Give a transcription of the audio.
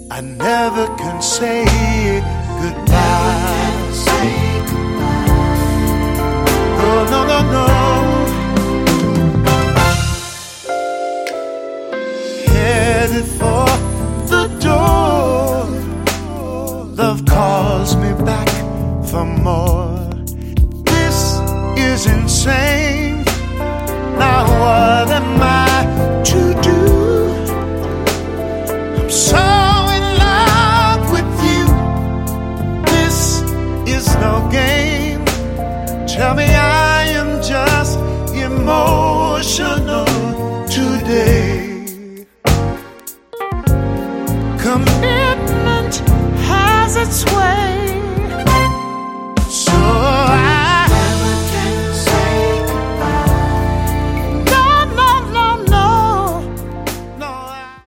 I never can say goodbye. Oh, no, no, no. Headed for the door. Love calls me back for more. This is insane. Now what am I to do? I'm so in love with you. This is no game. Tell me I am just emotional today. Commitment has its way.